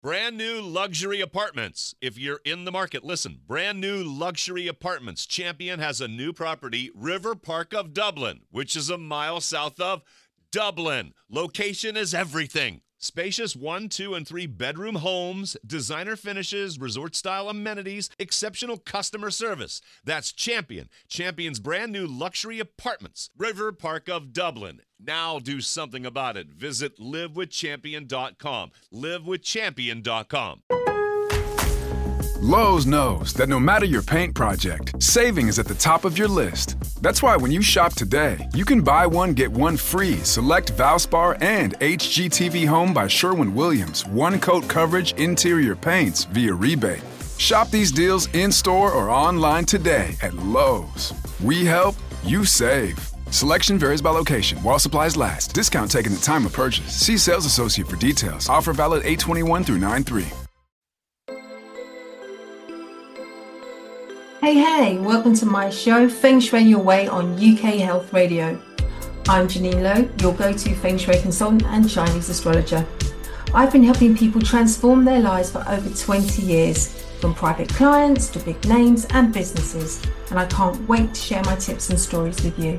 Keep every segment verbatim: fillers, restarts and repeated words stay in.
Brand new luxury apartments. If you're in the market, listen. Brand new luxury apartments. Champion has a new property, River Park of Dublin, which is a mile south of Dublin. Location is everything. Spacious one, two, and three bedroom homes, designer finishes, resort-style amenities, exceptional customer service. That's Champion. Champion's brand new luxury apartments. River Park of Dublin. Now do something about it. Visit live with champion dot com. live with champion dot com. Lowe's knows that no matter your paint project, saving is at the top of your list. That's why when you shop today, you can buy one, get one free select Valspar and H G T V Home by Sherwin-Williams one-coat coverage interior paints via rebate. Shop these deals in-store or online today at Lowe's. We help, you save. Selection varies by location. While supplies last. Discount taken at time of purchase. See sales associate for details. Offer valid eight twenty-one through nine three. Hey, hey, welcome to my show, Feng Shui Your Way on U K Health Radio. I'm Janine Lowe, your go-to Feng Shui consultant and Chinese astrologer. I've been helping people transform their lives for over twenty years, from private clients to big names and businesses, and I can't wait to share my tips and stories with you.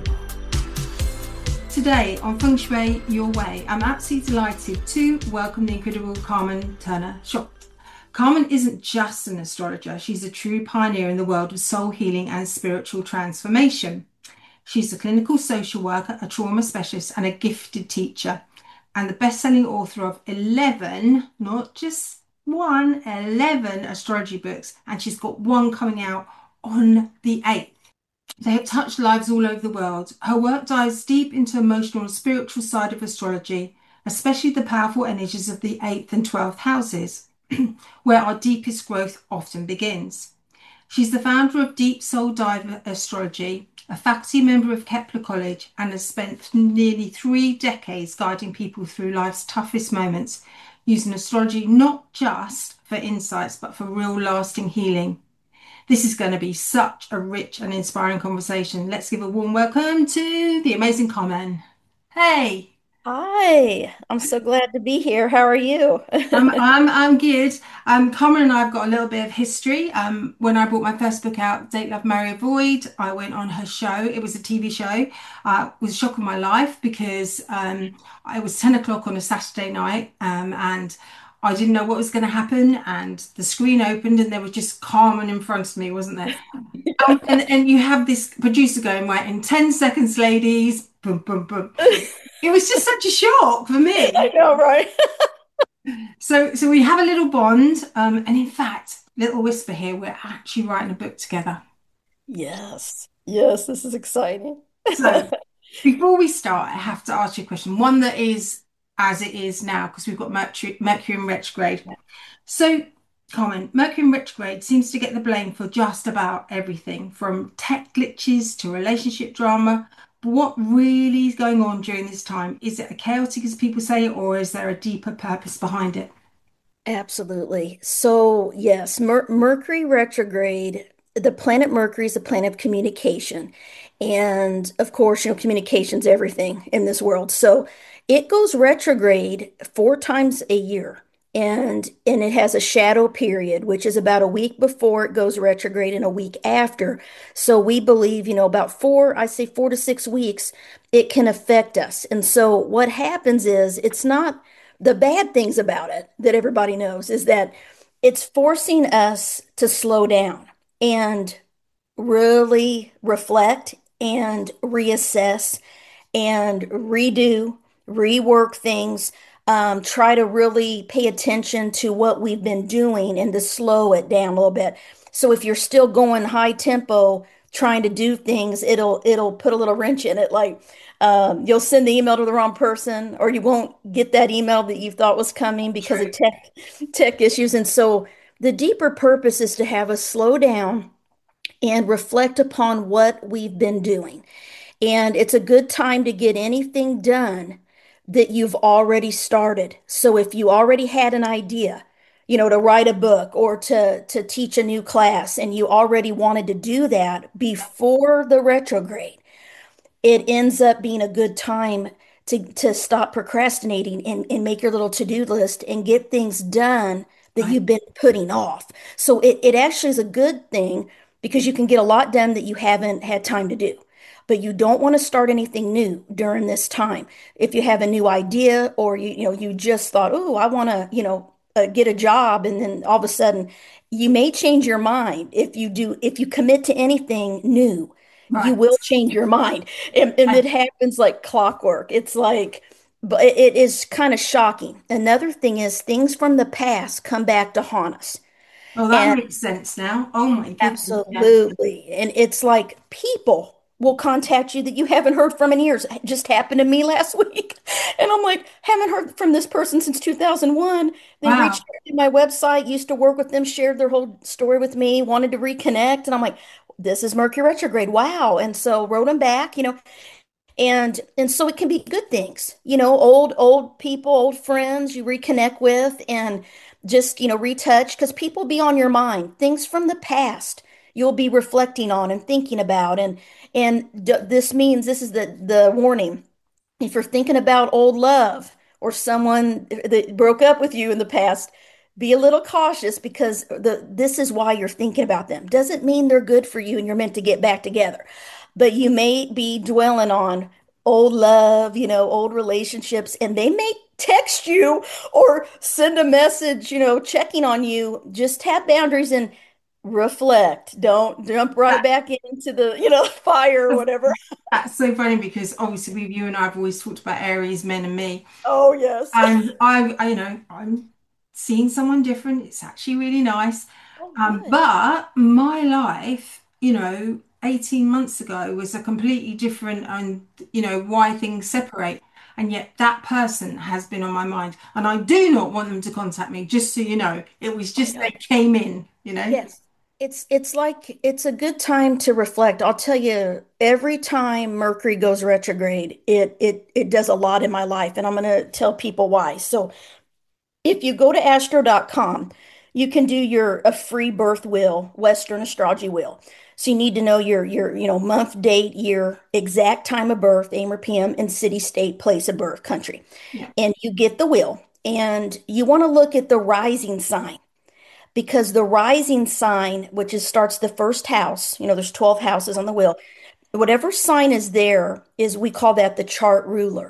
Today on Feng Shui Your Way, I'm absolutely delighted to welcome the incredible Carmen Turner-Schott. Carmen isn't just an astrologer, she's a true pioneer in the world of soul healing and spiritual transformation. She's a clinical social worker, a trauma specialist, and a gifted teacher, and the best-selling author of eleven, not just one, eleven astrology books, and she's got one coming out on the eighth. They have touched lives all over the world. Her work dives deep into emotional and spiritual side of astrology, especially the powerful energies of the eighth and twelfth houses, where our deepest growth often begins. She's the founder of Deep Soul Dive Astrology, a faculty member of Kepler College, and has spent nearly three decades guiding people through life's toughest moments, using astrology not just for insights, but for real lasting healing. This is going to be such a rich and inspiring conversation. Let's give a warm welcome to the amazing Carmen. Hey. Hi, I'm so glad to be here. How are you? I'm, I'm, I'm good. Um, Carmen and I have got a little bit of history. Um, when I brought my first book out, Date, Love, Marry, Avoid, I went on her show. It was a T V show. Uh, it was a shock of my life because um, it was ten o'clock on a Saturday night um, and I didn't know what was going to happen. And the screen opened and there was just Carmen in front of me, wasn't there? um, and, and you have this producer going, right, in ten seconds, ladies, boom, boom, boom. It was just such a shock for me. I know, right? so so we have a little bond. Um, and in fact, little whisper here, we're actually writing a book together. Yes. Yes, this is exciting. So before we start, I have to ask you a question. One that is as it is now, because we've got Mercury, Mercury in retrograde. So, Carmen, Mercury in retrograde seems to get the blame for just about everything, from tech glitches to relationship drama. But what really is going on during this time? Is it as chaotic as people say, or is there a deeper purpose behind it? Absolutely. So, yes, Mer Mercury retrograde, the planet Mercury is a planet of communication. And of course, you know, communication's everything in this world. So it goes retrograde four times a year. And, and it has a shadow period, which is about a week before it goes retrograde and a week after. So we believe, you know, about four, I say four to six weeks, it can affect us. And so what happens is it's not the bad things about it that everybody knows is that it's forcing us to slow down and really reflect and reassess and redo, rework things. Um, try to really pay attention to what we've been doing and to slow it down a little bit. So if you're still going high tempo, trying to do things, it'll it'll put a little wrench in it. Like um, you'll send the email to the wrong person, or you won't get that email that you thought was coming because of tech tech issues. And so the deeper purpose is to have us slow down and reflect upon what we've been doing. And it's a good time to get anything done that you've already started. So if you already had an idea, you know, to write a book or to, to teach a new class, and you already wanted to do that before the retrograde, it ends up being a good time to to stop procrastinating and, and make your little to-do list and get things done that Right. you've been putting off. So it, it actually is a good thing because you can get a lot done that you haven't had time to do. But you don't want to start anything new during this time. If you have a new idea or you you know you just thought, oh, I want to, you know, uh, get a job, and then all of a sudden you may change your mind if you do if you commit to anything new, you Right. will change your mind. And, and I, it happens like clockwork. It's like, but it it is kind of shocking. Another thing is things from the past come back to haunt us. well, that And makes sense now. Oh my goodness. Yeah. absolutely. And it's like people will contact you that you haven't heard from in years. It just happened to me last week. And I'm like, haven't heard from this person since two thousand one. They reached Wow. out to my website, used to work with them, shared their whole story with me, wanted to reconnect. And I'm like, this is Mercury retrograde. Wow. And so wrote them back, you know, and and so it can be good things, you know, old old people, old friends you reconnect with and just, you know, retouch because people be on your mind, things from the past you'll be reflecting on and thinking about. And and d this means this is the the warning. If you're thinking about old love or someone that broke up with you in the past, be a little cautious because the this is why you're thinking about them. Doesn't mean they're good for you and you're meant to get back together. But you may be dwelling on old love, you know, old relationships, and they may text you or send a message, you know, checking on you. Just have boundaries and reflect. Don't jump right That, back into the, you know, fire or that's, whatever. that's so funny because obviously with you and I have always talked about Aries, men and me. Oh, yes. And I, I, you know, I'm seeing someone different. It's actually really nice. Oh, Um, good. but my life, you know, eighteen months ago was a completely different and, you know, why things separate. And yet that person has been on my mind. And I do not want them to contact me, just so you know. It was I just they know. came in, you know. Yes. It's it's like it's a good time to reflect. I'll tell you, every time Mercury goes retrograde, it it it does a lot in my life, and I'm going to tell people why. So, if you go to astro dot com, you can do your a free birth wheel, Western astrology wheel. So you need to know your your you know month, date, year, exact time of birth, A M or P M, and city, state, place of birth, country. Yeah. And you get the wheel, and you want to look at the rising sign because the rising sign, which is starts the first house, you know, there's twelve houses on the wheel. Whatever sign is there is we call that the chart ruler.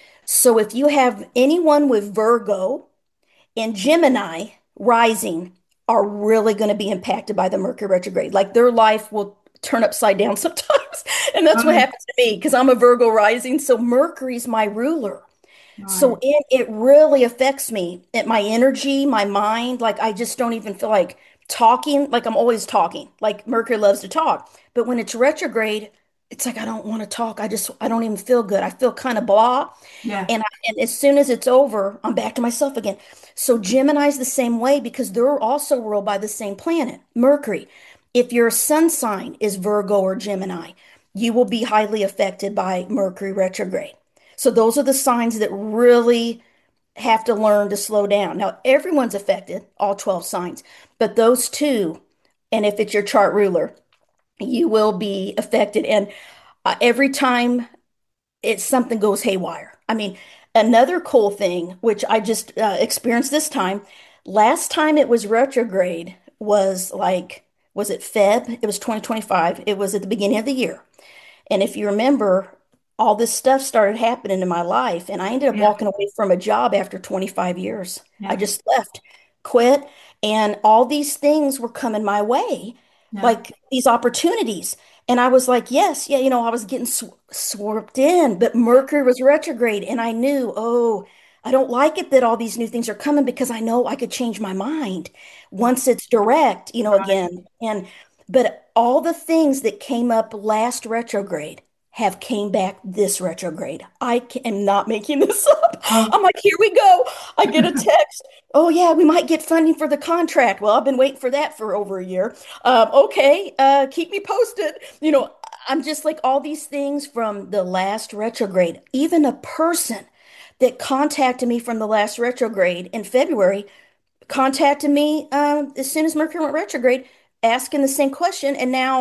So if you have anyone with Virgo and Gemini rising are really going to be impacted by the Mercury retrograde. Like their life will turn upside down sometimes. And that's what Oh, happens to me because I'm a Virgo rising. So Mercury's my ruler. So right. it, it really affects me at my energy, my mind. Like I just don't even feel like talking. Like I'm always talking. Like Mercury loves to talk. But when it's retrograde, it's like I don't want to talk. I just I don't even feel good. I feel kind of blah. Yeah. And, I, and as soon as it's over, I'm back to myself again. So Gemini's the same way because they're also ruled by the same planet, Mercury. If your sun sign is Virgo or Gemini, you will be highly affected by Mercury retrograde. So those are the signs that really have to learn to slow down. Now, everyone's affected, all twelve signs, but those two, and if it's your chart ruler, you will be affected. And uh, every time it's something goes haywire. I mean, another cool thing, which I just uh, experienced this time, last time it was retrograde was like, was it Feb? It was twenty twenty-five. It was at the beginning of the year. And if you remember, all this stuff started happening in my life, and I ended up Yeah. walking away from a job after twenty-five years. I Yeah. just left, quit, and all these things were coming my way, Yeah. like these opportunities. And I was like, yes, yeah, you know, I was getting sw swarped in, but Mercury was retrograde, and I knew, oh, I don't like it that all these new things are coming because I know I could change my mind once it's direct, you know, Right. again. And but all the things that came up last retrograde have came back this retrograde. I am not making this up. Oh, I'm like, here we go. I get a text. Oh yeah, we might get funding for the contract. Well, I've been waiting for that for over a year. Um, okay, uh, keep me posted. You know, I'm just like all these things from the last retrograde. Even a person that contacted me from the last retrograde in February contacted me um, as soon as Mercury went retrograde, asking the same question, and now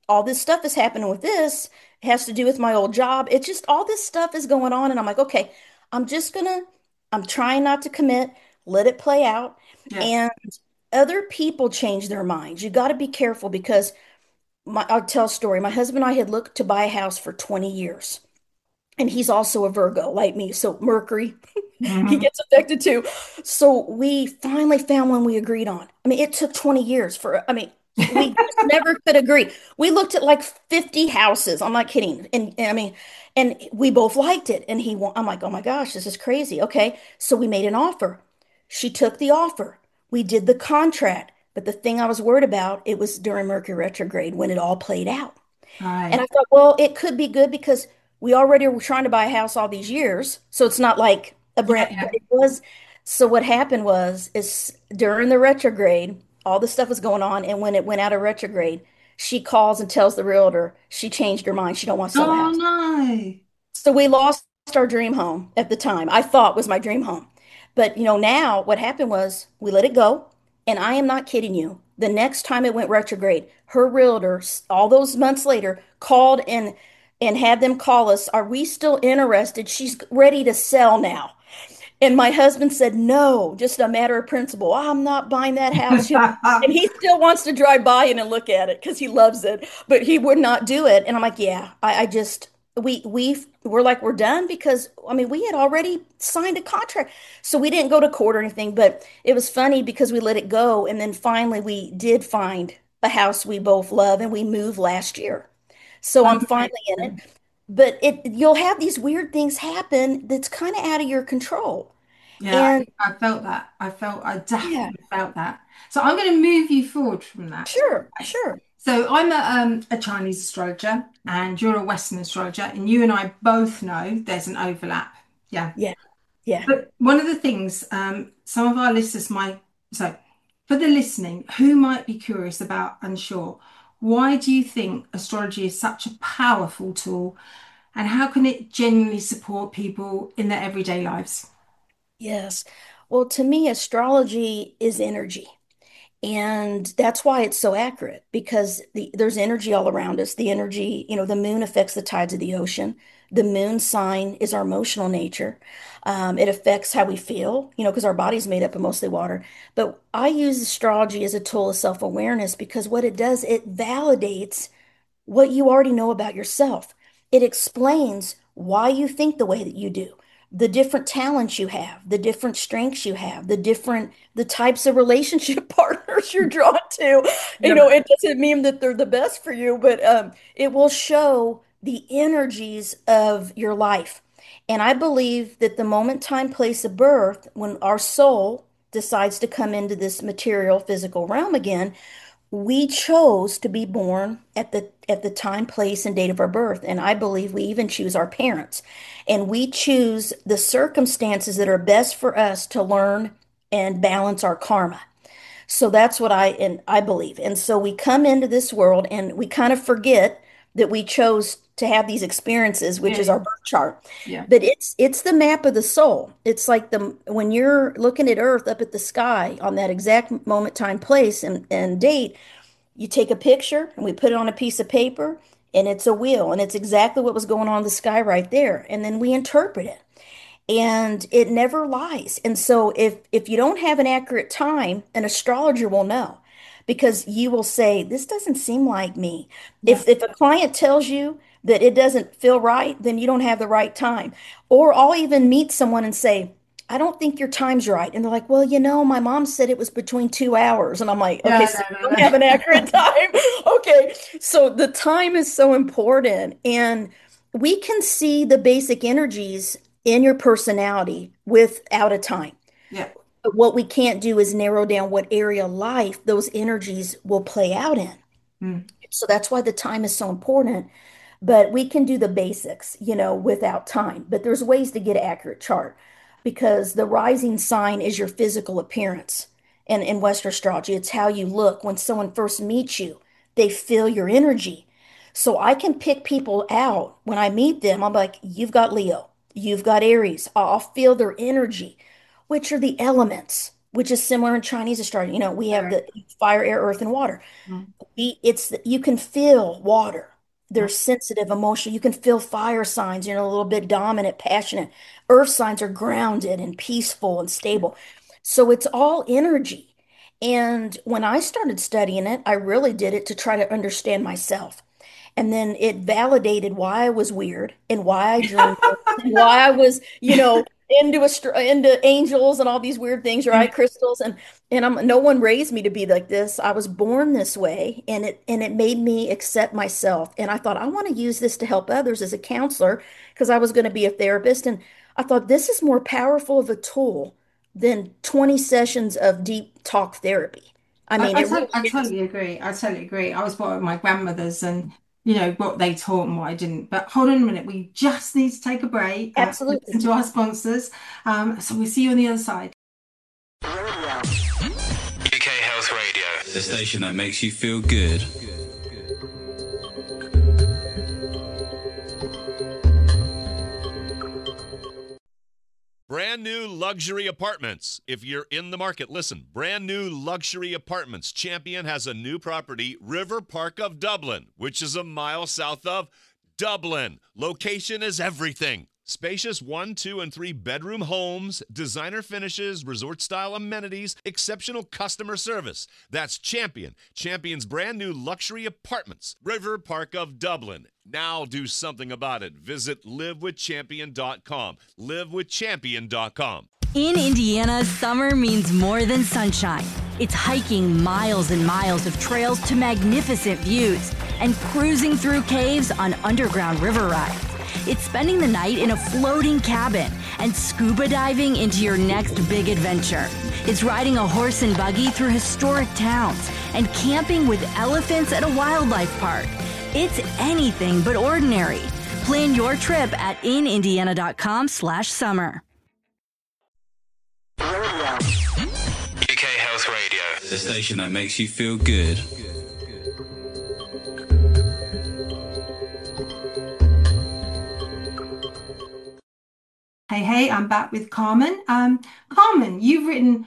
all this stuff is happening with this. It has to do with my old job. It's just all this stuff is going on. And I'm like, okay, I'm just gonna, I'm trying not to commit, let it play out. Yeah. And other people change their minds. You got to be careful because my, I'll tell a story. My husband and I had looked to buy a house for twenty years. And he's also a Virgo like me. So Mercury, he Mhm. gets affected too. So we finally found one we agreed on. I mean, it took twenty years for, I mean, we just never could agree. We looked at like fifty houses. I'm not kidding. And, and I mean, and we both liked it. And he, wa- I'm like, oh my gosh, this is crazy. Okay. So we made an offer. She took the offer. We did the contract. But the thing I was worried about, it was during Mercury retrograde when it all played out. And I Right. thought, well, it could be good because we already were trying to buy a house all these years. So it's not like a Yeah, brand, yeah. but it was. So what happened was, is during the retrograde, all the stuff was going on. And when it went out of retrograde, she calls and tells the realtor she changed her mind. She don't want to sell the Oh house. no. So we lost our dream home at the time. I thought was my dream home. But you know, now what happened was we let it go. And I am not kidding you. The next time it went retrograde, her realtor, all those months later, called and and had them call us, are we still interested? She's ready to sell now. And my husband said, no, just a matter of principle. I'm not buying that house. You know, and he still wants to drive by it and look at it because he loves it, but he would not do it. And I'm like, yeah, I, I just, we, we, we're like, we're done because, I mean, we had already signed a contract. So we didn't go to court or anything, but it was funny because we let it go. And then finally we did find a house we both love and we moved last year. So I'm finally in it. Amazing. But it, you'll have these weird things happen that's kind of out of your control. Yeah, And I, I felt that. I felt, I yeah, definitely felt that. So I'm going to move you forward from that. sure, Right. sure. So I'm a, um, a Chinese astrologer and you're a Western astrologer, and you and I both know there's an overlap. Yeah. Yeah, yeah. But one of the things um, some of our listeners might, so for the listening, who might be curious about, unsure, why do you think astrology is such a powerful tool, and how can it genuinely support people in their everyday lives? Yes. Well, to me, astrology is energy. And that's why it's so accurate because the, there's energy all around us. The energy, you know, the moon affects the tides of the ocean. The moon sign is our emotional nature. Um, it affects how we feel, you know, because our body's made up of mostly water. But I use astrology as a tool of self-awareness because what it does, it validates what you already know about yourself. It explains why you think the way that you do, the different talents you have, the different strengths you have, the different, the types of relationship partners you're drawn to. You Yeah. know, it doesn't mean that they're the best for you, but um, it will show the energies of your life. And I believe that the moment, time, place of birth, when our soul decides to come into this material, physical realm again, we chose to be born at the at the time, place, and date of our birth. And I believe we even choose our parents. And we choose the circumstances that are best for us to learn and balance our karma. So that's what I and I believe. And so we come into this world and we kind of forget that we chose to have these experiences, which is Yeah. our birth chart. Yeah. But it's it's the map of the soul. It's like the when you're looking at Earth up at the sky on that exact moment, time, place, and, and date, you take a picture and we put it on a piece of paper and it's a wheel and it's exactly what was going on in the sky right there. And then we interpret it and it never lies. And so if if you don't have an accurate time, an astrologer will know because you will say, this doesn't seem like me. Yeah. If if a client tells you that it doesn't feel right, then you don't have the right time. Or I'll even meet someone and say, I don't think your time's right. And they're like, well, you know, my mom said it was between two hours. And I'm like, okay, Yeah, so you no, don't no, have an accurate no. time. Okay. So the time is so important. And we can see the basic energies in your personality without a time. Yeah. But what we can't do is narrow down what area of life those energies will play out in. Mm. So that's why the time is so important. But we can do the basics, you know, without time. But there's ways to get an accurate chart because the rising sign is your physical appearance. And in Western astrology, it's how you look when someone first meets you. They feel your energy. So I can pick people out when I meet them. I'm like, you've got Leo, you've got Aries. I'll feel their energy, which are the elements. which is similar in Chinese astrology. You know, we have Correct. the fire, air, earth, and water. Mm, We, it's you can feel water. They're mm, sensitive, emotional. You can feel fire signs, you know, a little bit dominant, passionate. Earth signs are grounded and peaceful and stable. So it's all energy. And when I started studying it, I really did it to try to understand myself. And then it validated why I was weird and why I dreamed it and why I was, you know, into astro into angels and all these weird things, yeah. right? Crystals and and I'm no one raised me to be like this. I was born this way and it and it made me accept myself. And I thought I want to use this to help others as a counselor because I was going to be a therapist. And I thought this is more powerful of a tool than twenty sessions of deep talk therapy. I I, mean, I, it to really I is. totally agree. I totally agree. I was brought up with my grandmothers and, you know, what they taught and what I didn't. But hold on a minute. We just need to take a break, uh, listen Absolutely. to our sponsors. Um, so we'll see you on the other side. U K Health Radio, the station that makes you feel good. Brand new luxury apartments. If you're in the market, listen. Brand new luxury apartments. Champion has a new property, River Park of Dublin, which is a mile south of Dublin. Location is everything. Spacious one, two, and three bedroom homes, designer finishes, resort style amenities, exceptional customer service. That's Champion. Champion's brand new luxury apartments, River Park of Dublin. Now do something about it. Visit live with champion dot com. live with champion dot com. In Indiana, summer means more than sunshine. It's hiking miles and miles of trails to magnificent views and cruising through caves on underground river rides. It's spending the night in a floating cabin and scuba diving into your next big adventure. It's riding a horse and buggy through historic towns and camping with elephants at a wildlife park. It's anything but ordinary. Plan your trip at in indiana dot com slash summer. U K Health Radio, the station that makes you feel good. Hey, hey, I'm back with Carmen. Um, Carmen, you've written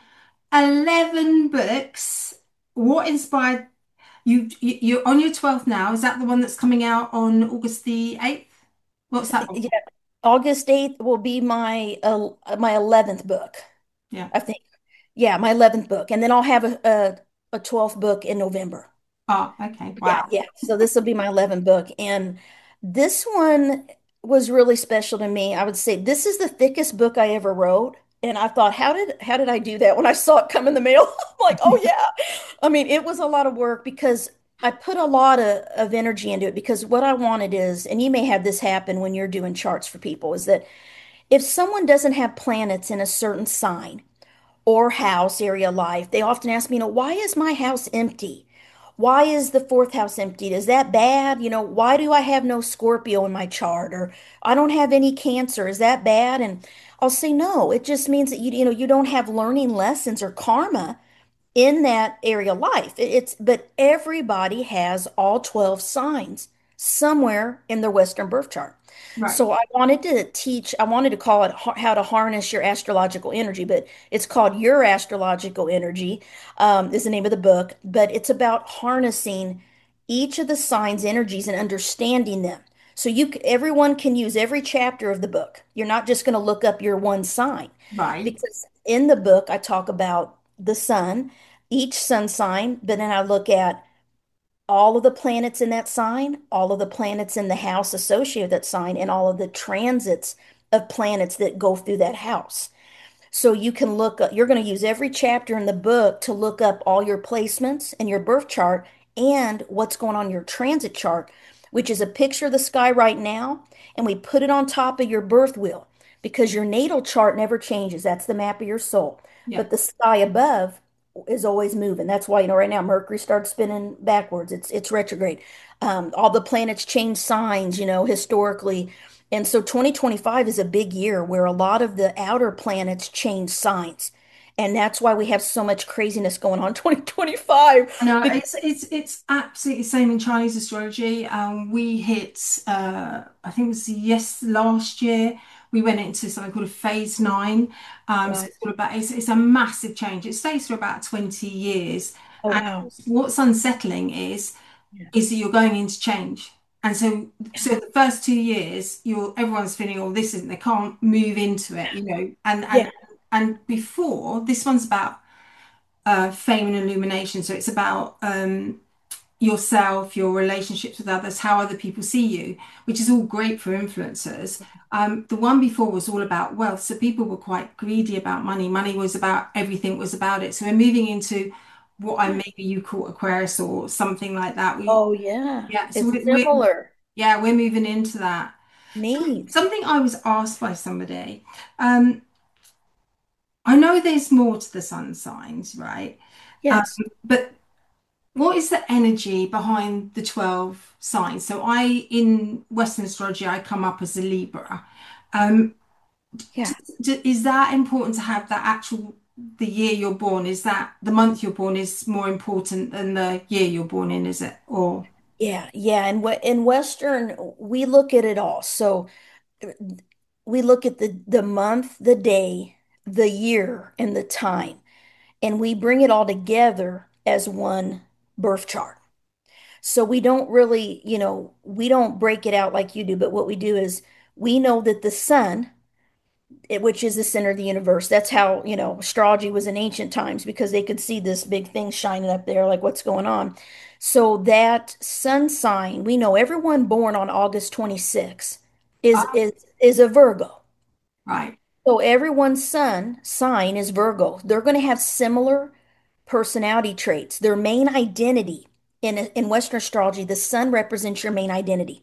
eleven books. What inspired you, you? You're on your twelfth now. Is that the one that's coming out on August the eighth? What's that one? Yeah, August eighth will be my uh, my eleventh book, Yeah. I think. Yeah, my eleventh book. And then I'll have a, a, a twelfth book in November. Oh, okay. Yeah, Wow. yeah. So this will be my eleventh book. And this one was really special to me. I would say this is the thickest book I ever wrote. And I thought, how did how did I do that when I saw it come in the mail? I'm like, oh yeah. I mean, it was a lot of work because I put a lot of, of energy into it because what I wanted is, and you may have this happen when you're doing charts for people, is that if someone doesn't have planets in a certain sign or house area life, they often ask me, you know, why is my house empty? Why is the fourth house empty? Is that bad? You know, why do I have no Scorpio in my chart? Or I don't have any Cancer. Is that bad? And I'll say, no, it just means that you, you know, you don't have learning lessons or karma in that area of life. It's, but everybody has all twelve signs somewhere in their Western birth chart. Right. So I wanted to teach, I wanted to call it how to harness your astrological energy, but it's called Your Astrological Energy, um, is the name of the book. But it's about harnessing each of the signs' energies and understanding them. So you, everyone can use every chapter of the book. You're not just going to look up your one sign, Right. because in the book I talk about the sun, each sun sign, but then I look at all of the planets in that sign, all of the planets in the house associated with that sign, and all of the transits of planets that go through that house. So you can look up, you're going to use every chapter in the book to look up all your placements in your birth chart and what's going on in your transit chart, which is a picture of the sky right now. And we put it on top of your birth wheel because your natal chart never changes. That's the map of your soul. Yeah. But the sky above is always moving. That's why, you know, right now Mercury starts spinning backwards. It's it's retrograde. Um, all the planets change signs, you know, historically. And so twenty twenty-five is a big year where a lot of the outer planets change signs. And that's why we have so much craziness going on in twenty twenty-five. No, Because it's it's it's absolutely the same in Chinese astrology. Um, we hit uh, I think it was yes last year. we went into something called a phase nine. Um, so Right. it's all about it's, it's a massive change. It stays for about twenty years. Oh, And wow. what's unsettling is Yeah. is that you're going into change. And so so the first two years, you're everyone's feeling, oh, this isn't, they can't move into it, you know. And Yeah. and and before, this one's about uh fame and illumination. So it's about um yourself, your relationships with others, how other people see you, which is all great for influencers. Um, the one before was all about wealth. So people were quite greedy about money. Money was about everything was about it. So we're moving into what I Yeah. maybe you call Aquarius or something like that. We Oh, yeah. yeah, so It's we, we similar. yeah, we're moving into that. Some- Neat. Something I was asked by somebody. Um, I know there's more to the sun signs, right? Um, Yes. but what is the energy behind the twelve signs? So I, in Western astrology, I come up as a Libra. Um, Yeah. d- is that important to have that actual, the year you're born? Is that the month you're born is more important than the year you're born in, is it? Or, Yeah. Yeah. And we- in Western, we look at it all. So we look at the the month, the day, the year, and the time, and we bring it all together as one birth chart. So we don't really, you know, we don't break it out like you do, but what we do is we know that the sun, it- which is the center of the universe, that's how, you know, astrology was in ancient times because they could see this big thing shining up there, like what's going on. So that sun sign, we know everyone born on August twenty-sixth is ah, is is a Virgo. right. So everyone's sun sign is Virgo. They're going to have similar personality traits. Their main identity in in Western astrology, the sun represents your main identity.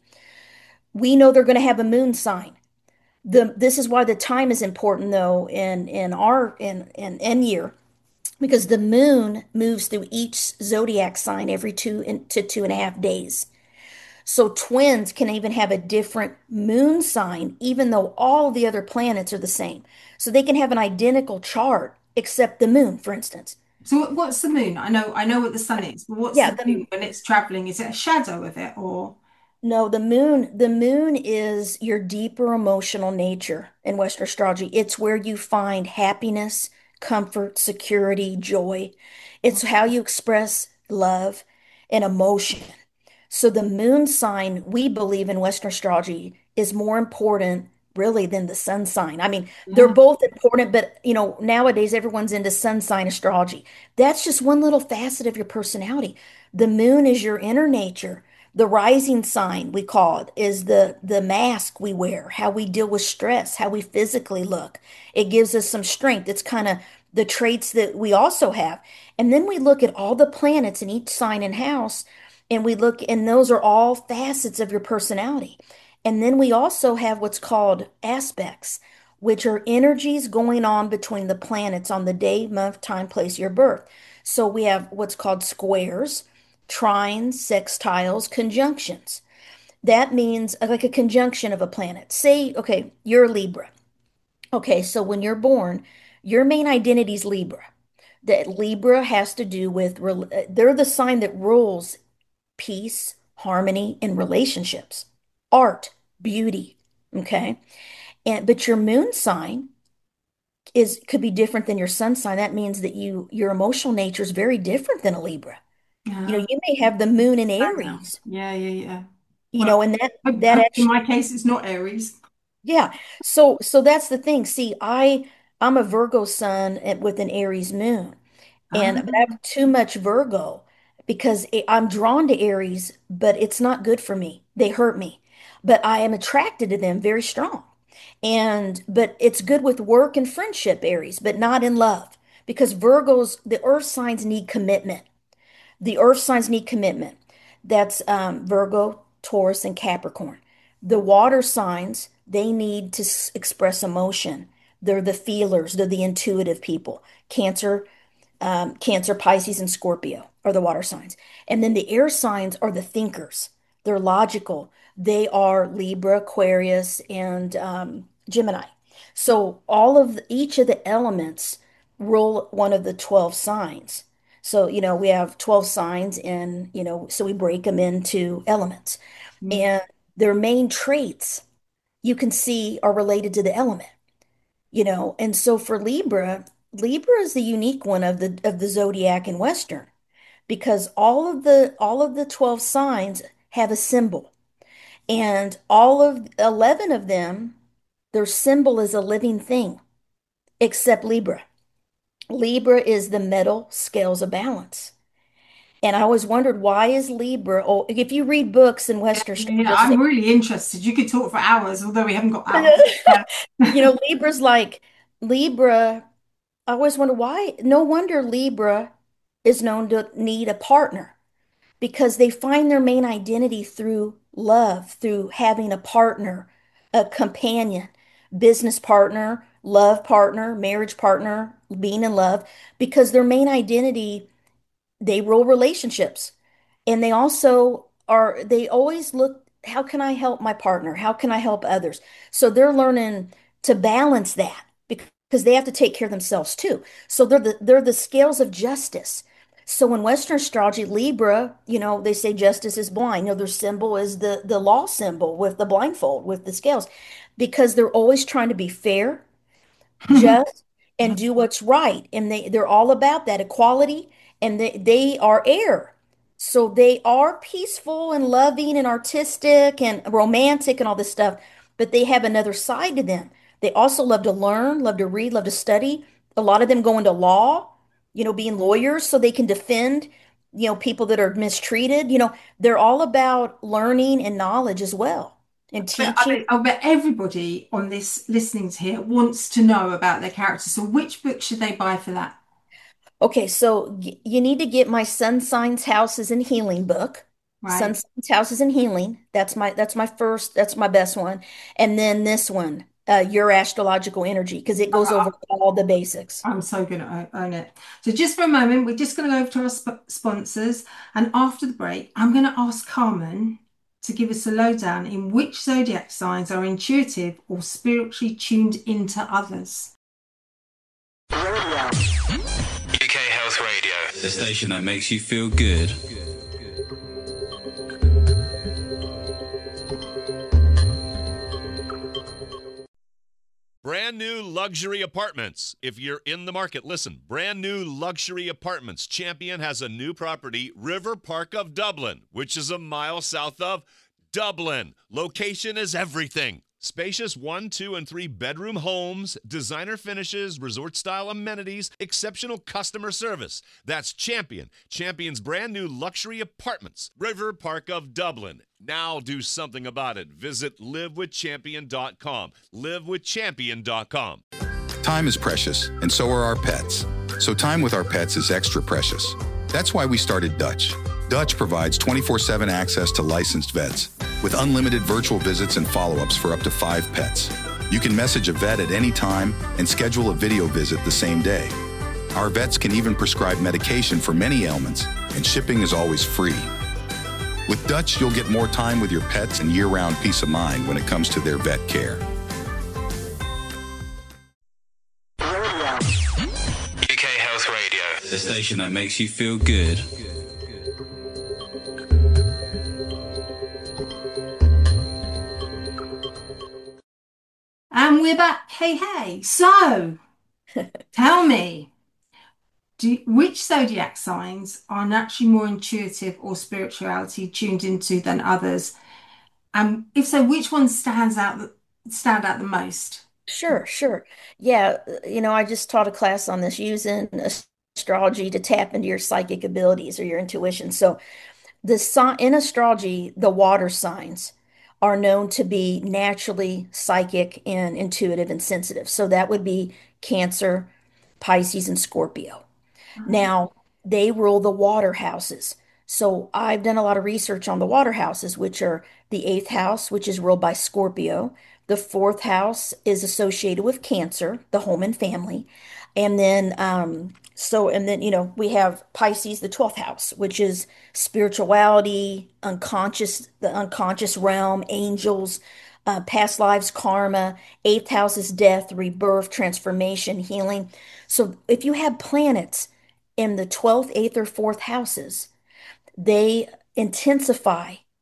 We know they're going to have a moon sign. The this is why the time is important though in in our in in in year because the moon moves through each zodiac sign every two in, to two and a half days. So twins can even have a different moon sign, even though all the other planets are the same. So they can have an identical chart, except the moon, for instance. So what- what's the moon? I know I know what the sun is, but what's Yeah, the the moon when it's traveling? Is it a shadow of it or no, the moon, the moon is your deeper emotional nature in Western astrology. It's where you find happiness, comfort, security, joy. It's how you express love and emotion. So the moon sign, we believe in Western astrology, is more important really than the sun sign. I mean, they're yeah. both important, but you know, nowadays everyone's into sun sign astrology. That's just one little facet of your personality. The moon is your inner nature. The rising sign, we call it, is the the mask we wear, how we deal with stress, how we physically look. It gives us some strength. It's kind of the traits that we also have. And then we look at all the planets in each sign and house and we look, and those are all facets of your personality. And then we also have what's called aspects, which are energies going on between the planets on the day, month, time, place of your birth. So we have what's called squares, trines, sextiles, conjunctions. That means uh, like a conjunction of a planet. Say, okay, you're Libra. Okay, so when you're born, your main identity is Libra. That Libra has to do with, rel- uh, they're the sign that rules peace, harmony, and relationships, art, beauty. Okay. And but your moon sign is could be different than your sun sign. That means that you your emotional nature is very different than a Libra. You know, Yeah. you may have the moon in I know. Aries, Yeah, yeah, yeah. you Well, know, and that hope, that hope in actually my case it's not Aries. yeah. So so that's the thing. See, I I'm a Virgo sun and- with an Aries moon. And but I Ah, have too much Virgo because it, I'm drawn to Aries, but it's not good for me. They hurt me. But I am attracted to them very strong. And but it's good with work and friendship, Aries, but not in love. Because Virgos, the earth signs need commitment. The earth signs need commitment. That's um, Virgo, Taurus, and Capricorn. The water signs, they need to s- express emotion. They're the feelers, they're the intuitive people. Cancer, um, Cancer, Pisces, and Scorpio are the water signs. And then the air signs are the thinkers. They're logical. They are Libra, Aquarius, and um, Gemini. So all of the, each of the elements rule one of the twelve signs. So, you know, we have twelve signs and, you know, so we break them into elements. mm, And their main traits, you can see are related to the element, you know. And so for Libra, Libra is the unique one of the of the zodiac in Western because all of the all of the twelve signs have a symbol. And all of eleven of them, their symbol is a living thing, except Libra. Libra is the metal scales of balance. And I always wondered, why is Libra? Oh, if you read books in Western Yeah, they'll say, I'm really interested. You could talk for hours, although we haven't got hours. you know, Libra's like Libra. I always wonder why. No wonder Libra is known to need a partner because they find their main identity through love, through having a partner, a companion, business partner, love partner, marriage partner, being in love, because their main identity, they rule relationships. And they also are, they always look, how can I help my partner? How can I help others? So they're learning to balance that because they have to take care of themselves too. So they're the they're the scales of justice. So in Western astrology, Libra, you know, they say justice is blind. You know, their symbol is the the law symbol with the blindfold, with the scales, because they're always trying to be fair, just, and do what's right. And they they're all about that equality, and they they are air. So they are peaceful and loving and artistic and romantic and all this stuff, but they have another side to them. They also love to learn, love to read, love to study. A lot of them go into law, you know, being lawyers so they can defend, you know, people that are mistreated. You know, they're all about learning and knowledge as well and But I teaching. bet, I bet everybody on this listening to here wants to know about their character. So which book should they buy for that? Okay, so y- you need to get my Sun Signs Houses and Healing book. Sun Right? Signs Houses and Healing. That's my that's my first, that's my best one. And then this one, uh, Your Astrological Energy, because it goes over all the basics. I'm so going to own it. So just for a moment, we're just going to go over to our sp sponsors. And after the break, I'm going to ask Carmen to give us a lowdown in which zodiac signs are intuitive or spiritually tuned into others. U K Health Radio, the station that makes you feel good. Brand new luxury apartments. If you're in the market, listen. Brand new luxury apartments. Champion has a new property, River Park of Dublin, which is a mile south of Dublin. Location is everything. Spacious one, two, and three bedroom homes, designer finishes, resort style amenities, exceptional customer service. That's Champion. Champion's brand new luxury apartments, River Park of Dublin. Now do something about it. Visit live with champion dot com. live with champion dot com. Time is precious, and so are our pets. So time with our pets is extra precious. That's why we started Dutch. Dutch provides twenty-four seven access to licensed vets with unlimited virtual visits and follow-ups for up to five pets. You can message a vet at any time and schedule a video visit the same day. Our vets can even prescribe medication for many ailments, and shipping is always free. With Dutch, you'll get more time with your pets and year-round peace of mind when it comes to their vet care. U K Health Radio, the station that makes you feel good. And we're back. Hey, hey. So tell me, do, which zodiac signs are naturally more intuitive or spirituality tuned into than others? And if so, which one stands out the, stand out the most? Sure, sure. Yeah, uh, you know, I just taught a class on this using as- astrology to tap into your psychic abilities or your intuition. So the sign in astrology, the water signs are known to be naturally psychic and intuitive and sensitive. So that would be Cancer, Pisces, and Scorpio. Now, they rule the water houses. So I've done a lot of research on the water houses, which are the eighth house, which is ruled by Scorpio. The fourth house is associated with Cancer, the home and family. And then, um, so, and then, you know, we have Pisces, the twelfth house, which is spirituality, unconscious, the unconscious realm, angels, uh, past lives, karma. Eighth house is death, rebirth, transformation, healing. So if you have planets in the twelfth, eighth, or fourth houses, they intensify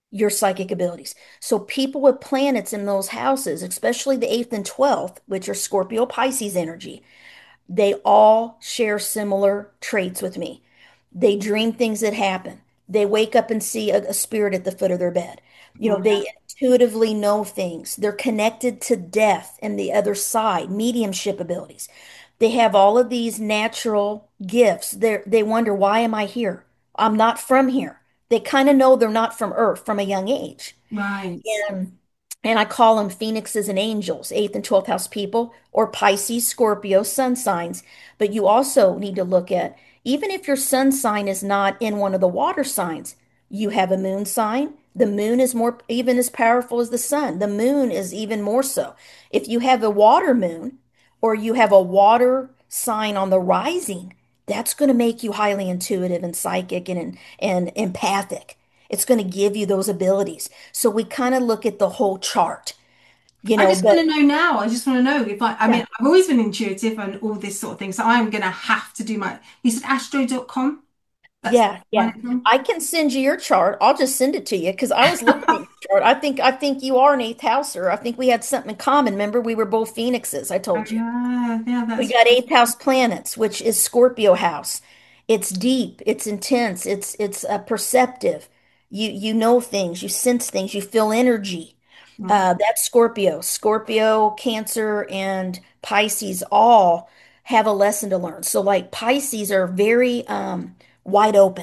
your psychic abilities. So people with planets in those houses, especially the eighth and twelfth, which are Scorpio Pisces energy, they all share similar traits with me. They dream things that happen. They wake up and see a, a spirit at the foot of their bed. You know, Yeah. they intuitively know things. They're connected to death and the other side, mediumship abilities. They have all of these natural gifts. They they wonder, why am I here? I'm not from here. They kind of know they're not from Earth from a young age. Right. And, and I call them phoenixes and angels, eighth and twelfth house people, or Pisces, Scorpio, sun signs. But you also need to look at, even if your sun sign is not in one of the water signs, you have a moon sign. The moon is more, even as powerful as the sun. The moon is even more so. If you have a water moon or you have a water sign on the rising, that's going to make you highly intuitive and psychic and, and empathic. It's going to give you those abilities. So we kind of look at the whole chart, you I know, just want but to know now. I just want to know if I, I yeah, mean, I've always been intuitive and all this sort of thing. So I'm going to have to do my, you said astro dot com? That's yeah, my yeah. I can send you your chart. I'll just send it to you because I was looking at your chart. I think I think you are an eighth houser. I think we had something in common. Remember, we were both phoenixes. I Oh, told you. yeah, yeah, We that's got eighth house planets, which is Scorpio house. It's deep, it's intense, it's it's uh, perceptive. You you know things, you sense things, you feel energy. right. Uh, that's Scorpio. Scorpio, Cancer, and Pisces all have a lesson to learn. So like Pisces are very um, wide open.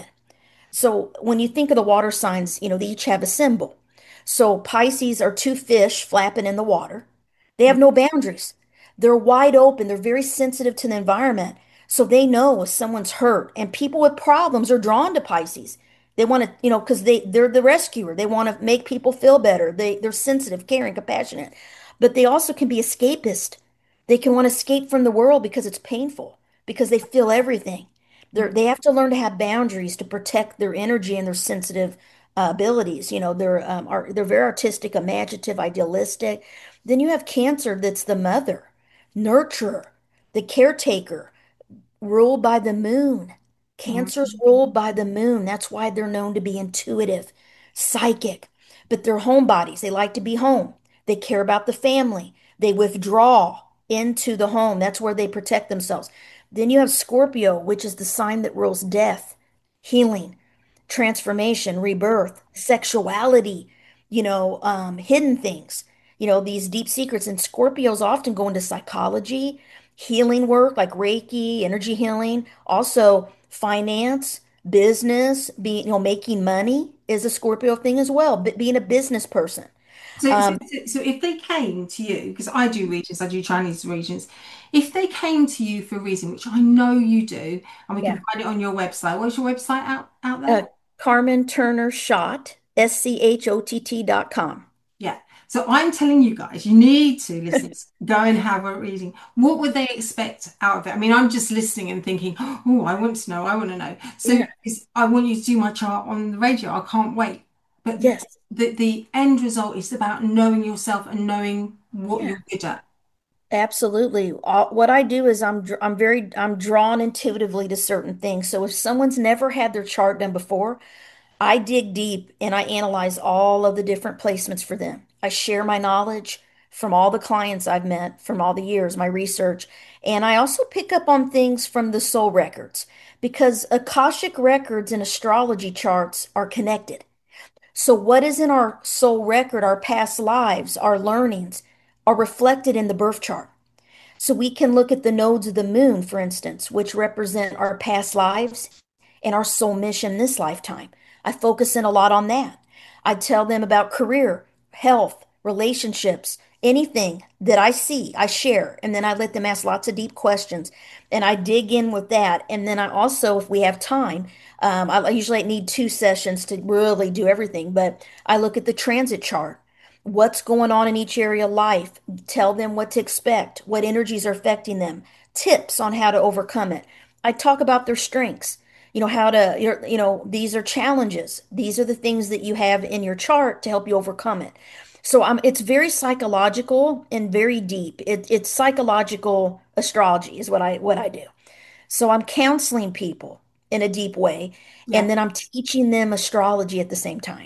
So when you think of the water signs, you know, they each have a symbol. So Pisces are two fish flapping in the water. They have no boundaries. They're wide open. They're very sensitive to the environment. So they know if someone's hurt, and people with problems are drawn to Pisces. They want to, you know, because they they're the rescuer. They want to make people feel better. They they're sensitive, caring, compassionate. But they also can be escapist. They can want to escape from the world because it's painful, because they feel everything. They're, they have to learn to have boundaries to protect their energy and their sensitive uh, abilities. You know, they're um, are they're very artistic, imaginative, idealistic. Then you have Cancer, that's the mother, nurturer, the caretaker, ruled by the moon. Mm. Cancer's ruled by the moon. That's why they're known to be intuitive, psychic, but they're homebodies. They like to be home. They care about the family. They withdraw into the home. That's where they protect themselves. Then you have Scorpio, which is the sign that rules death, healing, transformation, rebirth, sexuality, you know, um, hidden things, you know, these deep secrets. And Scorpios often go into psychology, healing work like Reiki, energy healing, also finance, business, being, you know, making money is a Scorpio thing as well, but being a business person. So, so, Um, so so if they came to you, because I do regions, I do Chinese regions, if they came to you for a reason, which I know you do, and we can yeah. find it on your website. What's your website out out Uh, there? Carmen Turner Schott, S C H O T T dot com. Yeah. So I'm telling you guys, you need to listen, go and have a reading. What would they expect out of it? I mean, I'm just listening and thinking, oh, I want to know, I want to know. So Yeah. is- I want you to do my chart on the radio. I can't wait. But Yes. the the end result is about knowing yourself and knowing what Yeah. you're good at. Absolutely. All, what I do is I'm dr- I'm very I'm drawn intuitively to certain things. So if someone's never had their chart done before, I dig deep and I analyze all of the different placements for them. I share my knowledge from all the clients I've met from all the years, my research, and I also pick up on things from the soul records because Akashic records and astrology charts are connected. So what is in our soul record, our past lives, our learnings, are reflected in the birth chart. So we can look at the nodes of the moon, for instance, which represent our past lives and our soul mission this lifetime. I focus in a lot on that. I tell them about career, health, relationships, anything that I see, I share. And then I let them ask lots of deep questions and I dig in with that. And then I also, if we have time, um, I usually need two sessions to really do everything, but I look at the transit chart. What's going on in each area of life? Tell them what to expect, what energies are affecting them, tips on how to overcome it. I talk about their strengths, you know, how to, you're- you know, these are challenges. These are the things that you have in your chart to help you overcome it. So um, it's very psychological and very deep. It, it's psychological astrology is what I what I do. So I'm counseling people in a deep way, Yeah. and then I'm teaching them astrology at the same time.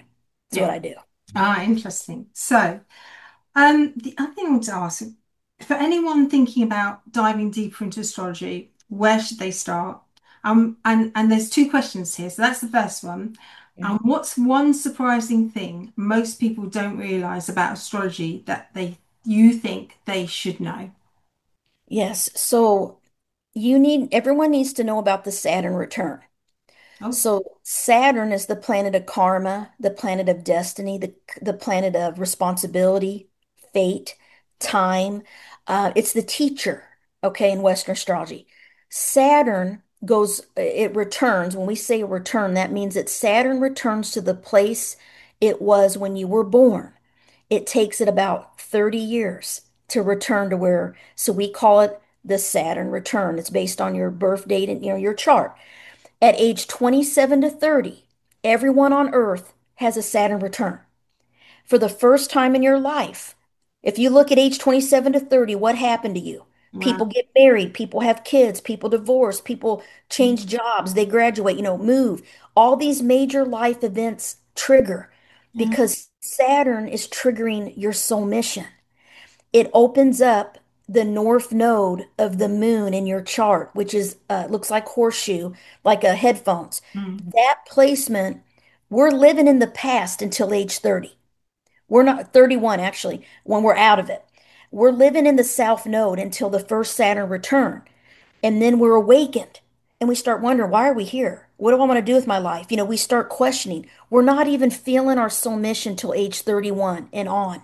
That's what I do. Ah, interesting. So, um, the other thing I want to ask, for anyone thinking about diving deeper into astrology, where should they start? Um, and and there's two questions here. So that's the first one. Mhm. Um, what's one surprising thing most people don't realize about astrology that they you think they should know? Yes. So you need, everyone needs to know about the Saturn return. Oh, So Saturn is the planet of karma, the planet of destiny, the the planet of responsibility, fate, time. Uh, it's the teacher, okay, in Western astrology. Saturn goes, it returns. When we say return, that means that Saturn returns to the place it was when you were born. It takes it about thirty years to return to where, so we call it the Saturn return. It's based on your birth date and you know your chart. At age twenty-seven to thirty, everyone on Earth has a Saturn return. For the first time in your life, if you look at age twenty-seven to thirty, what happened to you? wow. People get married, people have kids, people divorce, people change jobs, they graduate, you know, move. All these major life events trigger Yeah. because Saturn is triggering your soul mission. It opens up the north node of the moon in your chart, which is uh, looks like horseshoe, like a headphones. Mm. That placement, we're living in the past until age thirty. We're not thirty-one actually, when we're out of it. We're living in the south node until the first Saturn return. And then we're awakened and we start wondering, why are we here? What do I want to do with my life? You know, we start questioning. We're not even feeling our soul mission till age thirty-one and on.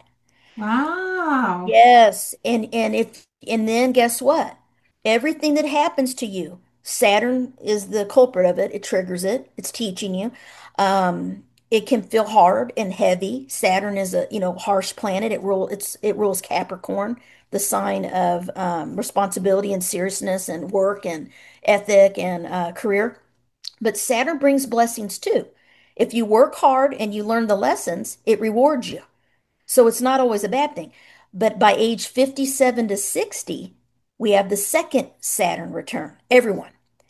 Wow. Yes, and and if and then guess what? Everything that happens to you, Saturn is the culprit of it. It triggers it. It's teaching you. Um, it can feel hard and heavy. Saturn is a, you know, harsh planet. It rule it's it rules Capricorn, the sign of um, responsibility and seriousness and work and ethic and uh, career. But Saturn brings blessings too. If you work hard and you learn the lessons, it rewards you. So it's not always a bad thing. But by age fifty-seven to sixty, we have the second Saturn return, everyone.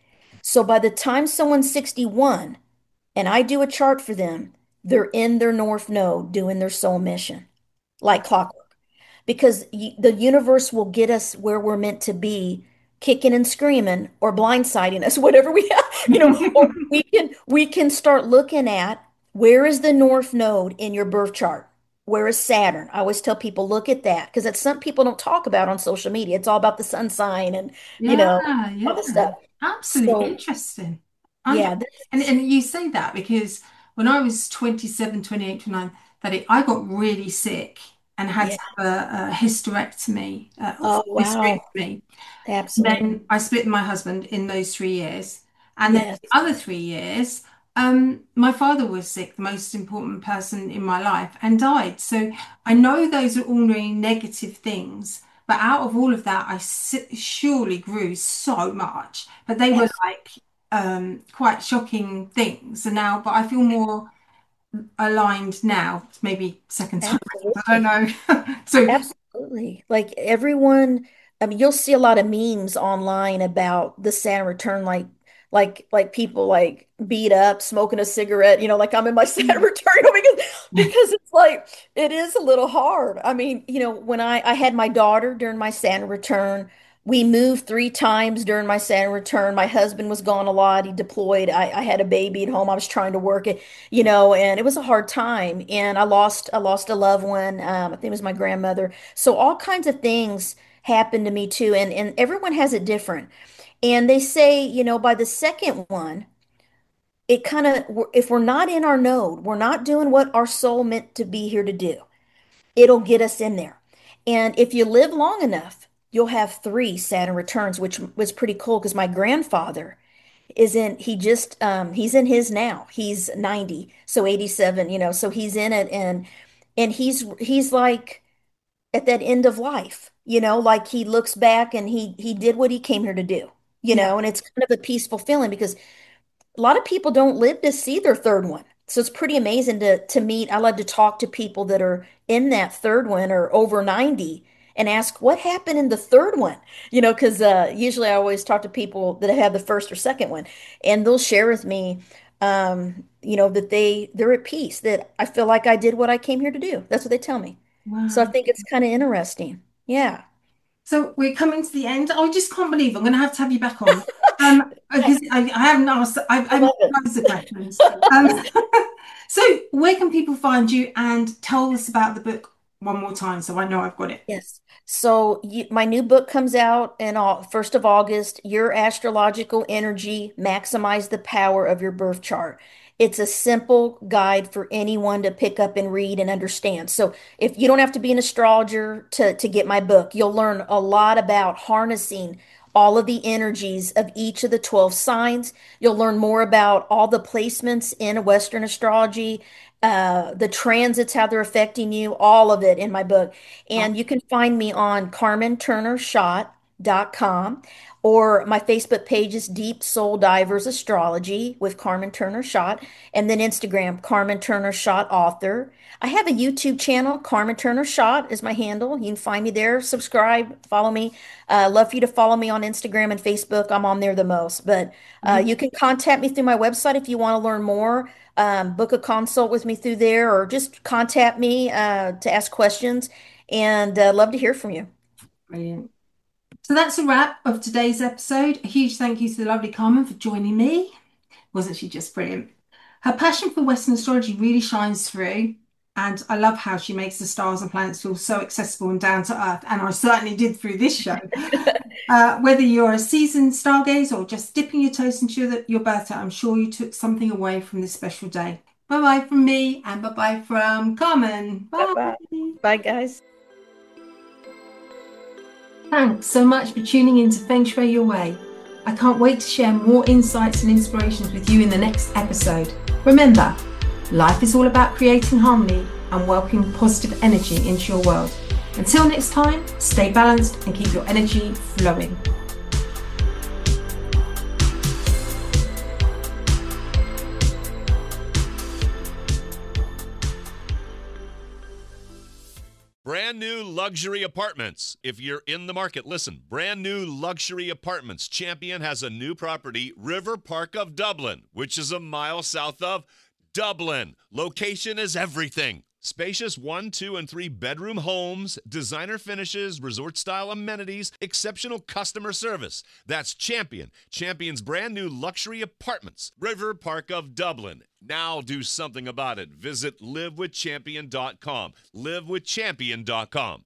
So by the time someone's sixty-one and I do a chart for them, they're in their north node doing their soul mission like clockwork because y the universe will get us where we're meant to be, kicking and screaming or blindsiding us, whatever we have, you know, or we can we can start looking at where is the north node in your birth chart? Where is Saturn? I always tell people, look at that because that's something people don't talk about on social media. It's all about the sun sign and, you know, Yeah, all the yeah. stuff. Absolutely So, interesting. Um, yeah, and, this, and you say that because when I was twenty-seven, twenty-eight, twenty-nine, that it, I got really sick and had yeah. to have a, a hysterectomy, uh, or Oh, wow. hysterectomy. Absolutely. Then I split with my husband in those three years. And then Yes. the other three years, um, my father was sick, the most important person in my life, and died. So I know those are all really negative things, but out of all of that, I s- surely grew so much. But they were Abs like um, quite shocking things. And now, but I feel more aligned now. Maybe second time. I don't Absolutely. know. So Absolutely. Like everyone, I mean, you'll see a lot of memes online about the Saturn return, like like like people like beat up, smoking a cigarette, you know, like I'm in my Saturn return, you know, because because it's like it is a little hard. I mean, you know, when I I had my daughter during my Saturn return, we moved three times during my Saturn return. My husband was gone a lot. He deployed. I, I had a baby at home. I was trying to work it, you know, and it was a hard time. And I lost I lost a loved one. Um, I think it was my grandmother. So all kinds of things happened to me too, and and everyone has it different. And they say, you know, by the second one, it kind of, if we're not in our node, we're not doing what our soul meant to be here to do. It'll get us in there. And if you live long enough, you'll have three Saturn returns, which was pretty cool because my grandfather is in, he just, um, he's in his now. He's ninety, so eighty-seven, you know, so he's in it and, and he's, he's like at that end of life, you know, like he looks back and he, he did what he came here to do, you yeah. know, and it's kind of a peaceful feeling because a lot of people don't live to see their third one. So it's pretty amazing to to meet. I love to talk to people that are in that third one or over ninety and ask what happened in the third one. You know, because uh, usually I always talk to people that have the first or second one, and they'll share with me, um, you know, that they they're at peace, that I feel like I did what I came here to do. That's what they tell me. So I Wow. think it's kind of interesting. Yeah. So we're coming to the end. I just can't believe I'm going to have to have you back on. Um, because I, I haven't asked, I, I I haven't love it. asked the questions. Um, so where can people find you, and tell us about the book one more time so I know I've got it. Yes. So you, my new book comes out in all, first of August, Your Astrological Energy, Maximize the Power of Your Birth Chart. It's a simple guide for anyone to pick up and read and understand. So if you don't have to be an astrologer to, to get my book, you'll learn a lot about harnessing all of the energies of each of the twelve signs. You'll learn more about all the placements in Western astrology, uh, the transits, how they're affecting you, all of it in my book. And you can find me on carmen turner shot dot com, or my Facebook page is Deep Soul Divers Astrology with Carmen Turner Shot, and then Instagram, Carmen Turner Shot Author. I have a YouTube channel, Carmen Turner Shot is my handle. You can find me there, subscribe, follow me. Uh, love for you to follow me on Instagram and Facebook. I'm on there the most. But uh, you can contact me through my website if you want to learn more. Um, book a consult with me through there, or just contact me uh, to ask questions. And uh, love to hear from you. Brilliant. So that's a wrap of today's episode. A huge thank you to the lovely Carmen for joining me. Wasn't she just brilliant? Her passion for Western astrology really shines through, and I love how she makes the stars and planets feel so accessible and down to earth, and I certainly did through this show. uh, whether you're a seasoned stargazer or just dipping your toes into your, your birth chart, I'm sure you took something away from this special day. Bye-bye from me, and bye-bye from Carmen. Bye. Bye-bye. Bye, guys. Thanks so much for tuning in to Feng Shui Your Way. I can't wait to share more insights and inspirations with you in the next episode. Remember, life is all about creating harmony and welcoming positive energy into your world. Until next time, stay balanced and keep your energy flowing. Brand new luxury apartments. If you're in the market, listen. Brand new luxury apartments. Champion has a new property, River Park of Dublin, which is a mile south of Dublin. Location is everything. Spacious one, two, and three bedroom homes, designer finishes, resort-style amenities, exceptional customer service. That's Champion. Champion's brand new luxury apartments, River Park of Dublin. Now do something about it. Visit live with champion dot com. live with champion dot com.